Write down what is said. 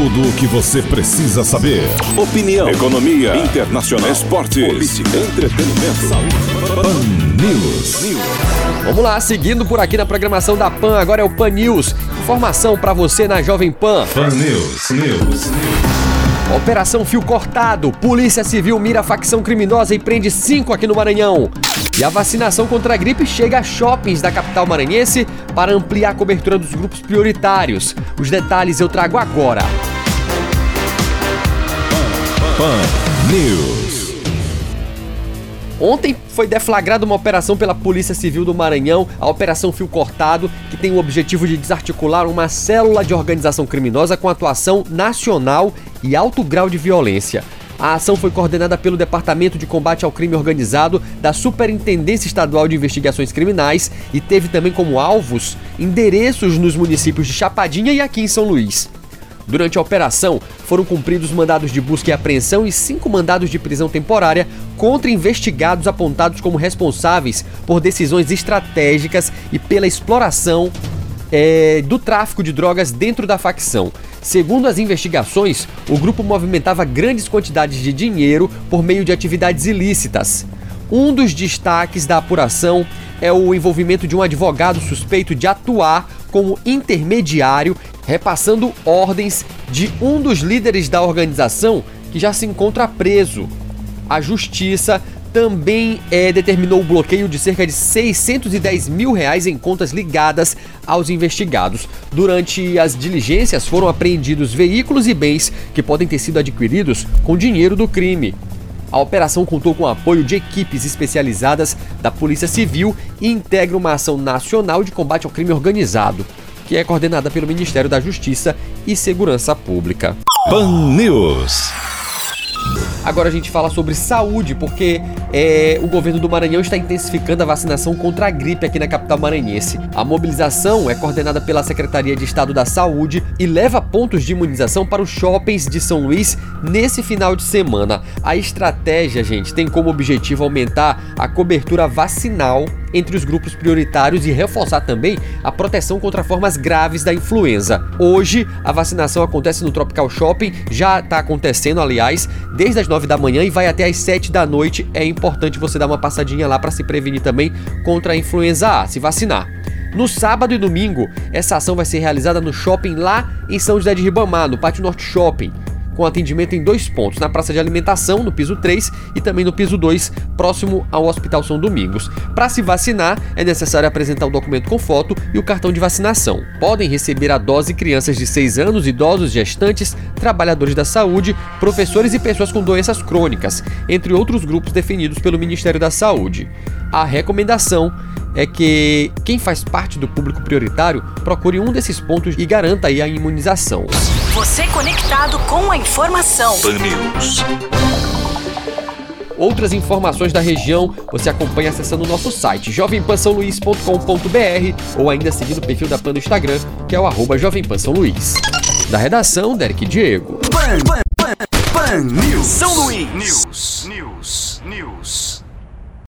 Tudo o que você precisa saber. Opinião, economia, internacional, esportes, política, entretenimento, saúde. Pan News. Vamos lá, seguindo por aqui na programação da Pan, agora é o Pan News. Informação pra você na Jovem Pan. Pan News. Operação Fio Cortado. Polícia Civil mira facção criminosa e prende 5 aqui no Maranhão. E a vacinação contra a gripe chega a shoppings da capital maranhense para ampliar a cobertura dos grupos prioritários. Os detalhes eu trago agora. Pan News. Ontem foi deflagrada uma operação pela Polícia Civil do Maranhão, a Operação Fio Cortado, que tem o objetivo de desarticular uma célula de organização criminosa com atuação nacional e alto grau de violência. A ação foi coordenada pelo Departamento de Combate ao Crime Organizado da Superintendência Estadual de Investigações Criminais e teve também como alvos endereços nos municípios de Chapadinha e aqui em São Luís. Durante a operação, foram cumpridos mandados de busca e apreensão e 5 mandados de prisão temporária contra investigados apontados como responsáveis por decisões estratégicas e pela exploração do tráfico de drogas dentro da facção. Segundo as investigações, o grupo movimentava grandes quantidades de dinheiro por meio de atividades ilícitas. Um dos destaques da apuração é o envolvimento de um advogado suspeito de atuar como intermediário, repassando ordens de um dos líderes da organização que já se encontra preso. A justiça também determinou o bloqueio de cerca de R$610 mil em contas ligadas aos investigados. Durante as diligências foram apreendidos veículos e bens que podem ter sido adquiridos com dinheiro do crime. A operação contou com o apoio de equipes especializadas da Polícia Civil e integra uma ação nacional de combate ao crime organizado, que é coordenada pelo Ministério da Justiça e Segurança Pública. Pan News. Agora a gente fala sobre saúde, porque o governo do Maranhão está intensificando a vacinação contra a gripe aqui na capital maranhense. A mobilização é coordenada pela Secretaria de Estado da Saúde e leva pontos de imunização para os shoppings de São Luís nesse final de semana. A estratégia, gente, tem como objetivo aumentar a cobertura vacinal entre os grupos prioritários e reforçar também a proteção contra formas graves da influenza. Hoje, a vacinação acontece no Tropical Shopping, já está acontecendo, aliás, desde as 9 da manhã e vai até as 7 da noite. É importante você dar uma passadinha lá para se prevenir também contra a influenza A, se vacinar. No sábado e domingo, essa ação vai ser realizada no shopping lá em São José de Ribamar, no Pátio Norte Shopping, com atendimento em 2 pontos, na praça de alimentação, no piso 3 e também no piso 2, próximo ao Hospital São Domingos. Para se vacinar, é necessário apresentar o documento com foto e o cartão de vacinação. Podem receber a dose crianças de 6 anos, idosos, gestantes, trabalhadores da saúde, professores e pessoas com doenças crônicas, entre outros grupos definidos pelo Ministério da Saúde. A recomendação é que quem faz parte do público prioritário procure um desses pontos e garanta aí a imunização. Você conectado com a informação. Pan News. Outras informações da região você acompanha acessando o nosso site jovempansaoluís.com.br ou ainda seguindo o perfil da Pan no Instagram, que é o @jovempansaoluís. Da redação, Derek Diego. Pan News. São Luís. News.